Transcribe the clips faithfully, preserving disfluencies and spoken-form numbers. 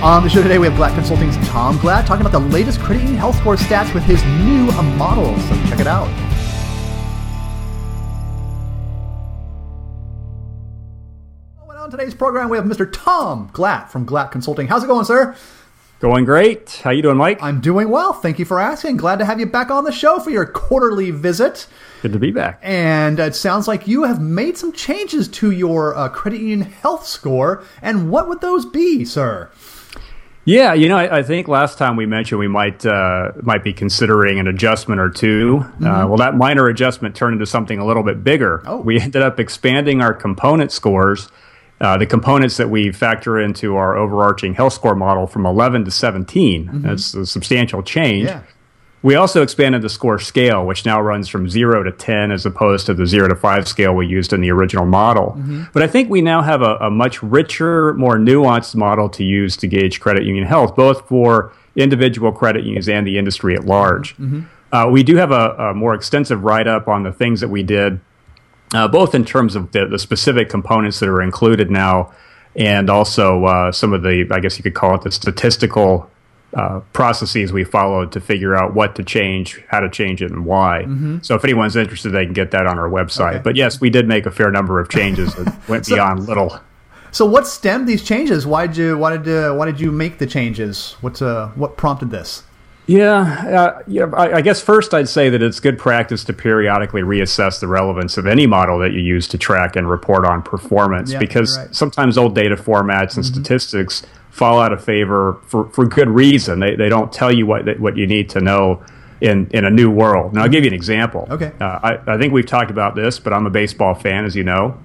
On the show today, we have Glatt Consulting's Tom Glatt talking about the latest credit union health score stats with his new model. So check it out. Well, on today's program, we have Mister Tom Glatt from Glatt Consulting. How's it going, sir? Going great. How you doing, Mike? I'm doing well. Thank you for asking. Glad to have you back on the show for your quarterly visit. Good to be back. And it sounds like you have made some changes to your uh, credit union health score. And what would those be, sir? Yeah, you know, I, I think last time we mentioned we might uh, might be considering an adjustment or two. Mm-hmm. Uh, well, that minor adjustment turned into something a little bit bigger. Oh. We ended up expanding our component scores, uh, the components that we factor into our overarching health score model, from eleven to seventeen. Mm-hmm. That's a substantial change. Yeah. We also expanded the score scale, which now runs from zero to ten as opposed to the zero to five scale we used in the original model. Mm-hmm. But I think we now have a, a much richer, more nuanced model to use to gauge credit union health, both for individual credit unions and the industry at large. Mm-hmm. Uh, we do have a, a more extensive write-up on the things that we did, uh, both in terms of the, the specific components that are included now, and also uh, some of the, I guess you could call it the statistical Uh, processes we followed to figure out what to change, how to change it, and why. Mm-hmm. So if anyone's interested, they can get that on our website. Okay. But yes, we did make a fair number of changes that went so, beyond little. So what stemmed these changes? Why did you why did uh, why did you make the changes? What uh, what prompted this? Yeah, uh, yeah. I, I guess first I'd say that it's good practice to periodically reassess the relevance of any model that you use to track and report on performance, yeah, because right. sometimes old data formats and mm-hmm. statistics fall out of favor for, for good reason. They they don't tell you what what you need to know in, in a new world. And I'll give you an example. Okay. Uh, I, I think we've talked about this, but I'm a baseball fan, as you know.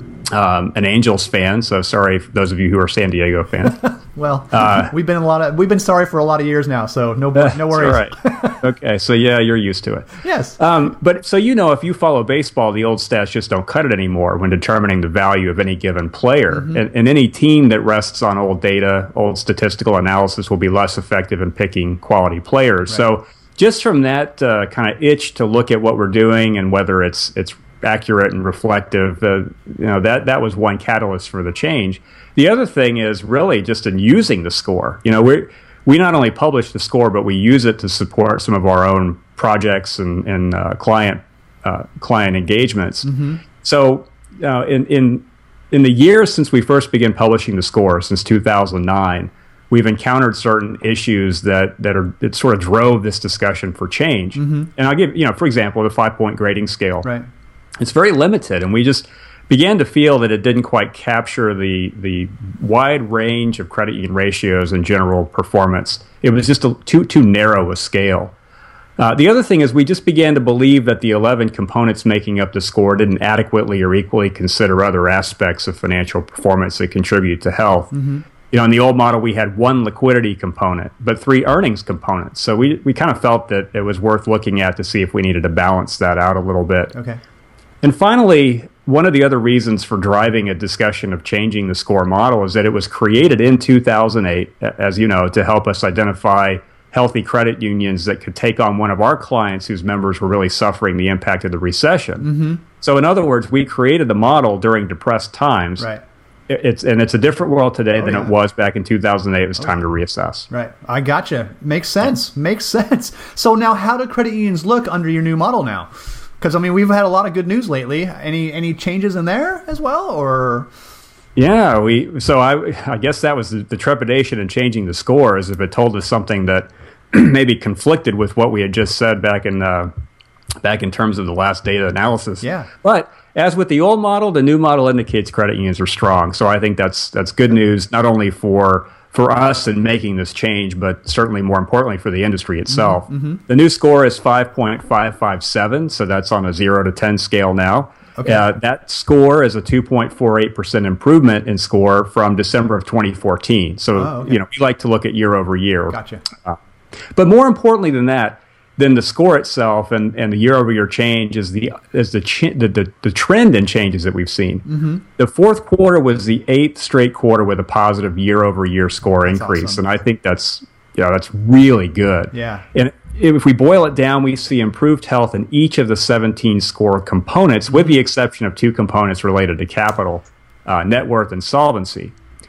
Um, an Angels fan, so sorry for those of you who are San Diego fans. Well, uh, we've been a lot of we've been sorry for a lot of years now, so no no worries. All right. Okay, so yeah, you're used to it. Yes. Um, but so you know, if you follow baseball, the old stats just don't cut it anymore when determining the value of any given player. Mm-hmm. And, and any team that rests on old data, old statistical analysis, will be less effective in picking quality players. Right. So just from that uh, kind of itch to look at what we're doing and whether it's it's accurate and reflective, uh, you know, that that was one catalyst for the change. The other thing is really just in using the score. You know, we we not only publish the score, but we use it to support some of our own projects and, and uh, client uh, client engagements. Mm-hmm. So uh, in in in the years since we first began publishing the score, since two thousand nine, we've encountered certain issues that that are that sort of drove this discussion for change. Mm-hmm. And I'll give, you know, for example, the five point grading scale. Right. It's very limited, and we just began to feel that it didn't quite capture the the wide range of credit union ratios and general performance. It was just a, too too narrow a scale. Uh, the other thing is we just began to believe that the eleven components making up the score didn't adequately or equally consider other aspects of financial performance that contribute to health. Mm-hmm. You know, in the old model, we had one liquidity component, but three earnings components. So we we kind of felt that it was worth looking at to see if we needed to balance that out a little bit. Okay. And finally, one of the other reasons for driving a discussion of changing the score model is that it was created in two thousand eight, as you know, to help us identify healthy credit unions that could take on one of our clients whose members were really suffering the impact of the recession. Mm-hmm. So in other words, we created the model during depressed times. Right. It's and it's a different world today oh, than yeah. it was back in two thousand eight. It was oh, time yeah. to reassess. Right. I gotcha. Makes sense. Yeah. Makes sense. So now how do credit unions look under your new model now? Because, I mean, we've had a lot of good news lately. Any any changes in there as well, or? Yeah, we. So I, I guess that was the, the trepidation in changing the score, is if it told us something that maybe conflicted with what we had just said back in uh, back in terms of the last data analysis. Yeah. But as with the old model, the new model indicates credit unions are strong. So I think that's that's good news, not only for for us in making this change, but certainly more importantly for the industry itself. Mm-hmm, mm-hmm. The new score is five point five five seven, so that's on a zero to ten scale now. Okay. Uh, that score is a two point four eight percent improvement in score from December of twenty fourteen. So, oh, okay. you know, we like to look at year over year. Gotcha. Uh, but more importantly than that, then the score itself and, and the year-over-year change is the is the, ch- the, the the trend in changes that we've seen. Mm-hmm. The fourth quarter was the eighth straight quarter with a positive year-over-year score that's increase, awesome. And I think that's you know that's really good. Yeah. And if we boil it down, we see improved health in each of the seventeen score components, mm-hmm. with the exception of two components related to capital, uh, net worth, and solvency.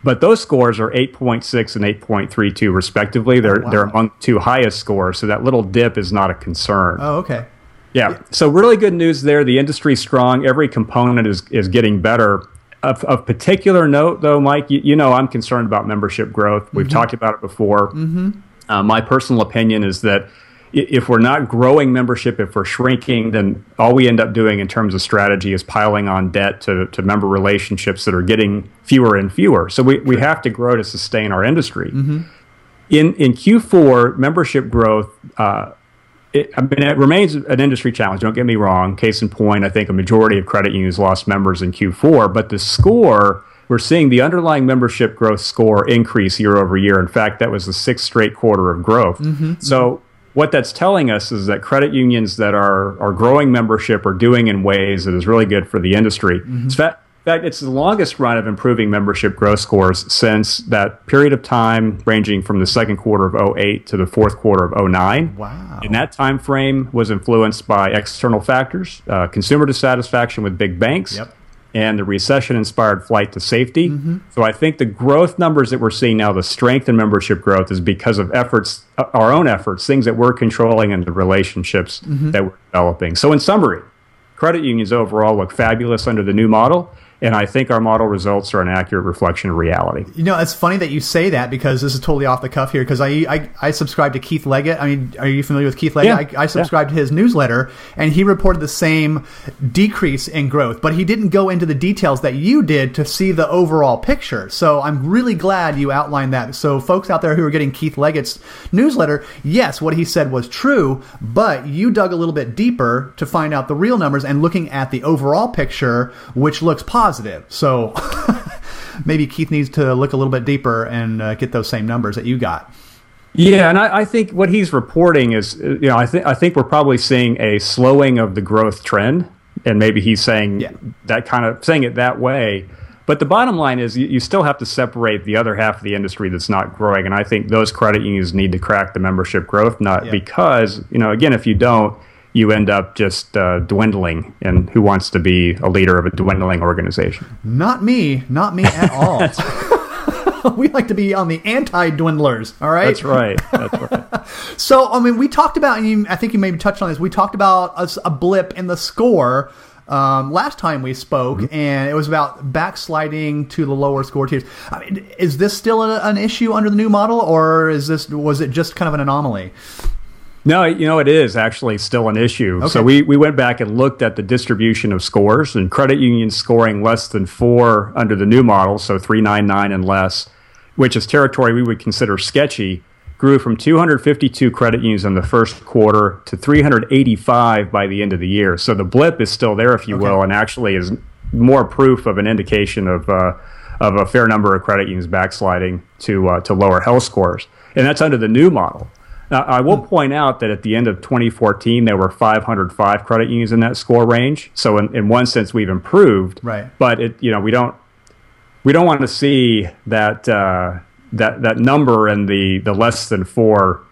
But those scores are eight point six and eight point three two respectively. They're oh, wow. they're among the two highest scores, so that little dip is not a concern. Oh, okay. Yeah. So really good news there. The industry's strong. Every component is is getting better. Of, of particular note, though, Mike, you, you know I'm concerned about membership growth. We've mm-hmm. talked about it before. Mm-hmm. Uh, my personal opinion is that if we're not growing membership, if we're shrinking, then all we end up doing in terms of strategy is piling on debt to, to member relationships that are getting fewer and fewer. So we, we have to grow to sustain our industry. Mm-hmm. In in Q four, membership growth, uh, it, I mean, it remains an industry challenge. Don't get me wrong. Case in point, I think a majority of credit unions lost members in Q four, but the score, we're seeing the underlying membership growth score increase year over year. In fact, that was the sixth straight quarter of growth. Mm-hmm. So what that's telling us is that credit unions that are are growing membership are doing in ways that is really good for the industry. Mm-hmm. In fact, in fact, it's the longest run of improving membership growth scores since that period of time ranging from the second quarter of oh eight to the fourth quarter of oh nine. Wow. And that time frame was influenced by external factors, uh, consumer dissatisfaction with big banks, yep. and the recession-inspired flight to safety. Mm-hmm. So I think the growth numbers that we're seeing now, the strength in membership growth, is because of efforts, uh, our own efforts, things that we're controlling and the relationships mm-hmm. that we're developing. So in summary, credit unions overall look fabulous under the new model, and I think our model results are an accurate reflection of reality. You know, it's funny that you say that because this is totally off the cuff here because I, I I subscribe to Keith Leggett. I mean, are you familiar with Keith Leggett? Yeah. I, I subscribe yeah. to his newsletter, and he reported the same decrease in growth, but he didn't go into the details that you did to see the overall picture. So I'm really glad you outlined that. So folks out there who are getting Keith Leggett's newsletter, yes, what he said was true, but you dug a little bit deeper to find out the real numbers and looking at the overall picture, which looks positive. So maybe Keith needs to look a little bit deeper and uh, get those same numbers that you got. Yeah, and I, I think what he's reporting is, you know, I think I think we're probably seeing a slowing of the growth trend, and maybe he's saying yeah. that kind of saying it that way. But the bottom line is, you, you still have to separate the other half of the industry that's not growing, and I think those credit unions need to crack the membership growth nut yeah. because, you know, again, if you don't, you end up just uh, dwindling. And who wants to be a leader of a dwindling organization? Not me. Not me at all. We like to be on the anti-dwindlers, all right? That's right. That's right. So, I mean, we talked about, and you, I think you maybe touched on this, we talked about a, a blip in the score um, last time we spoke, mm-hmm. and it was about backsliding to the lower score tiers. I mean, is this still a, an issue under the new model, or is this was it just kind of an anomaly? No, you know, it is actually still an issue. Okay. So we, we went back and looked at the distribution of scores, and credit unions scoring less than four under the new model, so three ninety-nine and less, which is territory we would consider sketchy, grew from two hundred fifty-two credit unions in the first quarter to three hundred eighty-five by the end of the year. So the blip is still there, if you okay. will, and actually is more proof of an indication of uh, of a fair number of credit unions backsliding to uh, to lower health scores. And that's under the new model. Now, I will point out that at the end of twenty fourteen, there were five hundred five credit unions in that score range. So in, in one sense, we've improved. Right. But it, you know, we don't we don't want to see that uh, that that number and the the less than four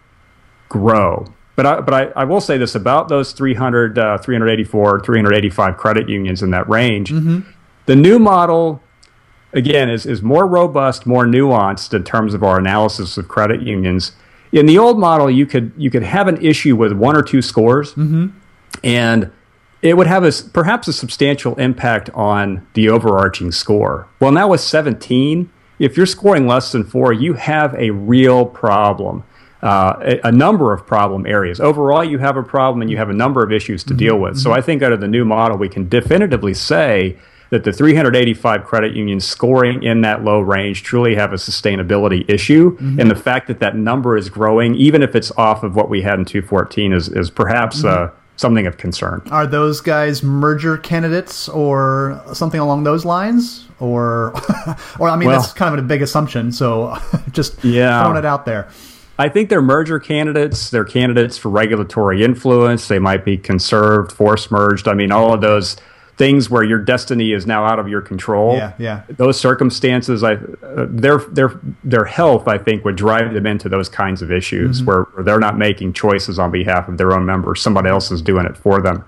grow. But I but I, I will say this about those three hundred, uh, three eighty-four, three eighty-five credit unions in that range. Mm-hmm. The new model, again, is is more robust, more nuanced in terms of our analysis of credit unions. In the old model, you could you could have an issue with one or two scores, mm-hmm. and it would have a, perhaps a substantial impact on the overarching score. Well, now with seventeen, if you're scoring less than four, you have a real problem, uh, a, a number of problem areas. Overall, you have a problem, and you have a number of issues to mm-hmm. deal with. Mm-hmm. So I think out of the new model, we can definitively say that the three hundred eighty-five credit unions scoring in that low range truly have a sustainability issue. Mm-hmm. And the fact that that number is growing, even if it's off of what we had in two fourteen, is, is perhaps mm-hmm. uh, something of concern. Are those guys merger candidates or something along those lines? Or, or I mean, well, that's kind of a big assumption, so just yeah. throwing it out there. I think they're merger candidates. They're candidates for regulatory influence. They might be conserved, force merged. I mean, all of those things where your destiny is now out of your control. Yeah, yeah. Those circumstances, I, uh, their their their health, I think, would drive them into those kinds of issues mm-hmm. where, where they're not making choices on behalf of their own members. Somebody else is doing it for them.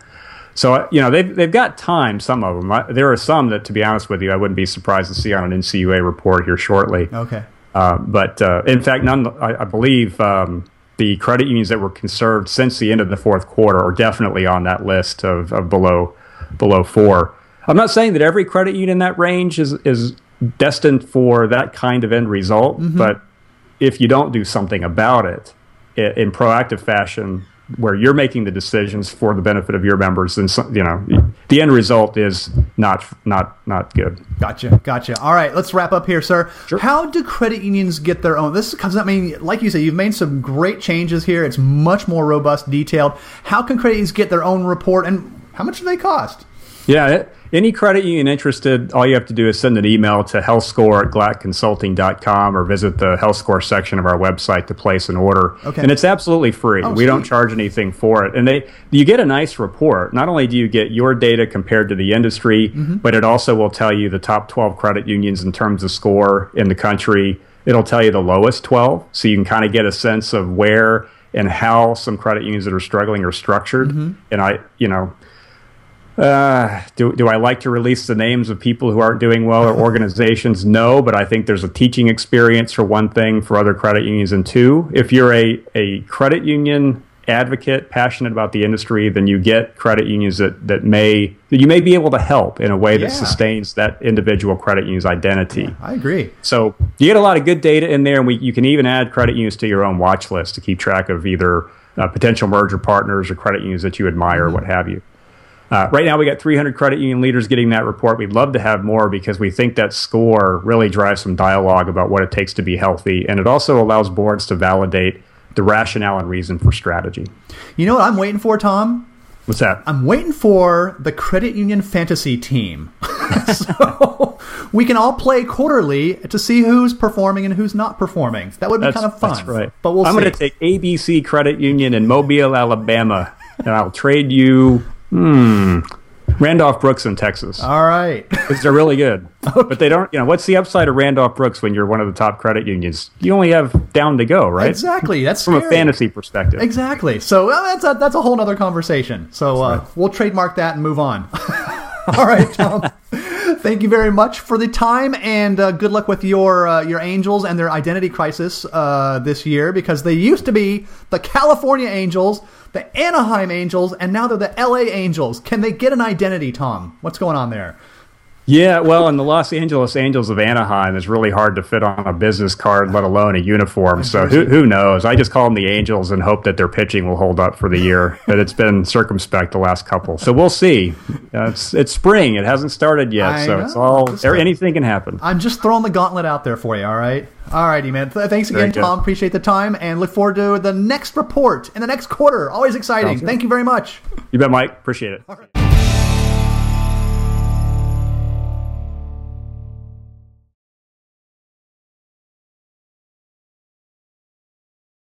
So, you know, they've, they've got time, some of them. I, there are some that, to be honest with you, I wouldn't be surprised to see on an N C U A report here shortly. Okay. Uh, but, uh, in fact, none. I, I believe um, the credit unions that were conserved since the end of the fourth quarter are definitely on that list of, of below below four. I'm not saying that every credit union in that range is, is destined for that kind of end result, mm-hmm. but if you don't do something about it in, in proactive fashion, where you're making the decisions for the benefit of your members, and you know the end result is not not not good. Gotcha, gotcha. All right, let's wrap up here, sir. Sure. How do credit unions get their own? This is because I mean, like you said, you've made some great changes here. It's much more robust, detailed. How can credit unions get their own report, and how much do they cost? Yeah. It, Any credit union interested, all you have to do is send an email to healthscore at glatt consulting dot com or visit the HealthScore section of our website to place an order. Okay. And it's absolutely free. Oh, we sweet. Don't charge anything for it. And they, you get a nice report. Not only do you get your data compared to the industry, mm-hmm. but it also will tell you the top twelve credit unions in terms of score in the country. It'll tell you the lowest twelve, so you can kind of get a sense of where and how some credit unions that are struggling are structured. Mm-hmm. And I, you know... Uh, do do I like to release the names of people who aren't doing well or organizations? No, but I think there's a teaching experience for one thing for other credit unions. And two, if you're a, a credit union advocate, passionate about the industry, then you get credit unions that, that may that you may be able to help in a way that yeah. sustains that individual credit union's identity. Yeah, I agree. So you get a lot of good data in there, and we you can even add credit unions to your own watch list to keep track of either uh, potential merger partners or credit unions that you admire, mm-hmm. or what have you. Uh, right now, we got three hundred credit union leaders getting that report. We'd love to have more because we think that score really drives some dialogue about what it takes to be healthy. And it also allows boards to validate the rationale and reason for strategy. You know what I'm waiting for, Tom? What's that? I'm waiting for the credit union fantasy team. So we can all play quarterly to see who's performing and who's not performing. That would be that's, kind of fun. That's right. But we'll I'm see. going to take A B C Credit Union in Mobile, Alabama, and I'll trade you... Hmm. Randolph Brooks in Texas. All right. Because they're really good. Okay. But they don't, you know, what's the upside of Randolph Brooks when you're one of the top credit unions? You only have down to go, right? Exactly. That's from scary. a fantasy perspective. Exactly. So well, that's a, that's a whole other conversation. So uh, right. we'll trademark that and move on. All right, Tom. Thank you very much for the time, and uh, good luck with your uh, your Angels and their identity crisis uh, this year, because they used to be the California Angels, the Anaheim Angels, and now they're the L A Angels. Can they get an identity, Tom? What's going on there? Yeah, well, in the Los Angeles Angels of Anaheim is really hard to fit on a business card, let alone a uniform. So who who knows? I just call them the Angels and hope that their pitching will hold up for the year. But it's been circumspect the last couple, so we'll see. Uh, it's it's spring; it hasn't started yet, I so know. it's all just, anything can happen. I'm just throwing the gauntlet out there for you. All right, all righty, man. Th- thanks again, Tom. Appreciate the time, and look forward to the next report in the next quarter. Always exciting. Thank you very much. You bet, Mike. Appreciate it.